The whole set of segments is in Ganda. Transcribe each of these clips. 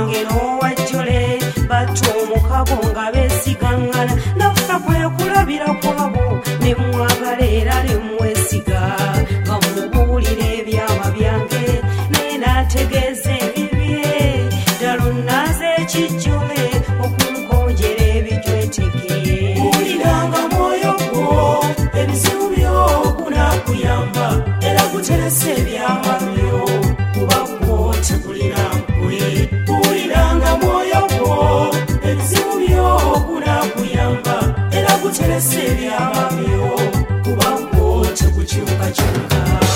wange n'owajjole batta omukabo nga beesigaŋŋana naffe kwe kulabira kwabo ne mwagala era ne mwesiga nga mubuulira ebyama byange naye n'ategeeza ebibye ddala onnaaza ekijjole okunkonjera ebijweteke buuliranga mwoyo gwo ebizibu byo gunaakuyamba era guteresa ebyama byo kuba gwo tegulina nkwe buuliranga mwoyo gwo ebizibu byo gunaakuyamba era guteresa ebyama byo kuba gwo tegukyukakyuka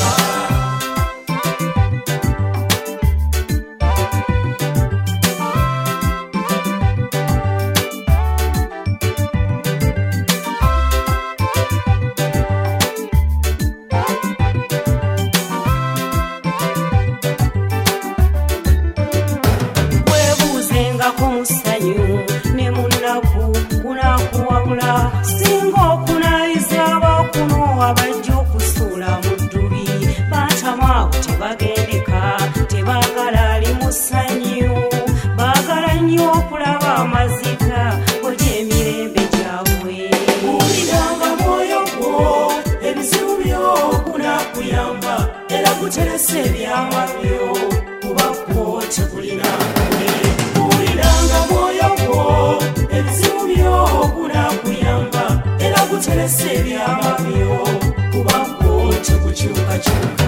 ne munaku kunakuwabula singa okunayiza abakuno abajja okusuula mu ddubi batamaawo tebagendeka tebaagala ali mu ssanyu baagala nnyo okulaba amaziga oja emirembe gyabwe buuliranga mwoyo gwo ebizibu byo kunakuyamba era guteresa ebyama byo kuba gwo tegulina nkwe buuliranga mwoyo gwo ebizibu byo kunakuyamba era guteresa ebyama byo kuba gwo tegukyukakyuka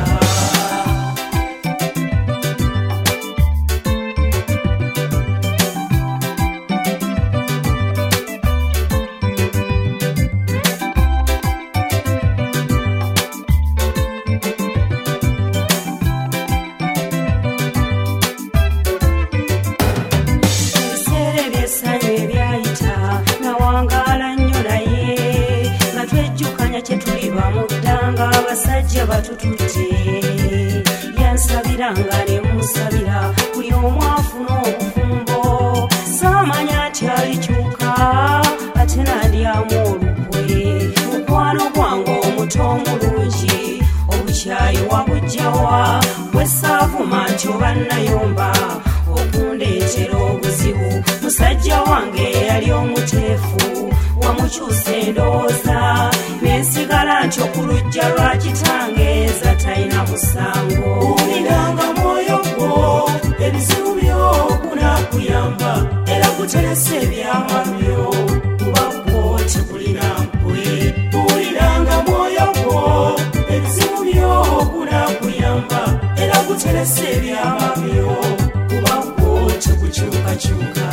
abasajja batututte yansabiranga ne musabira buli omu afuna obufumbo saamanya nti alikyuka ate nandyamu olukwe mukwano gwange omuto omulungi obukyayi wabujjawa bwe saavuma nti oba nayomba okundeetera obuzibu musajja wange yali omuteefu wamukyusa endowooza nensigala nti okulujja lwa kitangeeza talina musango buuliranga mwoyo gwo ebizibu byo kunakuyamba era guteresa ebyama byo kuba gwo tegulina nkwe buuliranga mwoyo gwo ebizibu byo kunakuyamba era guteresa ebyama byo kuba gwo tegukyukakyuka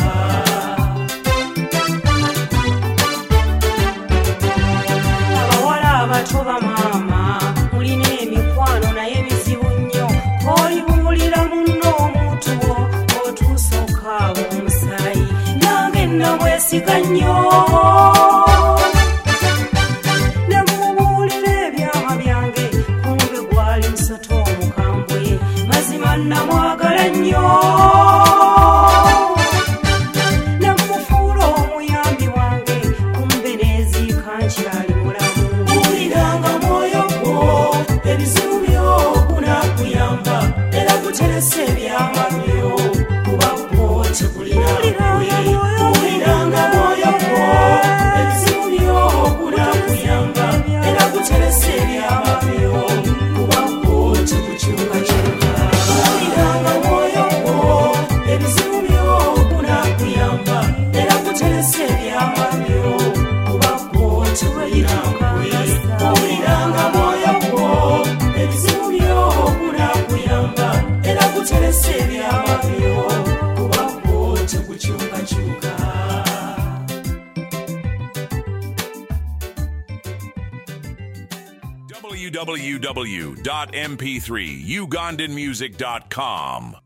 toba maama mulina emikwano naye bizibu nnyo olibuulira munno omuntu wo otuusa okaaba omusaayi nange namwesiga nnyo ne mubuulira ebyama byange kumbe gwali musota omukambwe mazima namwagala nnyo nemufuula omuyambi wange kumbe neziika nkyali ebizibu byo kunakuyamba era guteresa ebyama byo kuba gwo tegulina nkwe buuliranga mwoyo gwo ebizibu byo kunakuyamba era guteresa ebyama byo kuba gwo tegukyukakyuka buuliranga mwoyo gwo ebizibu byo kunakuyamba era guteresa ebyama byo kuba gwo tegulina nkwe buuliranga mwoyo gwo ebizibu byo kunakuyamba era guteresa ebyama byo kuba gwo tegukyukakyuka www.mp3ugandanmusic.com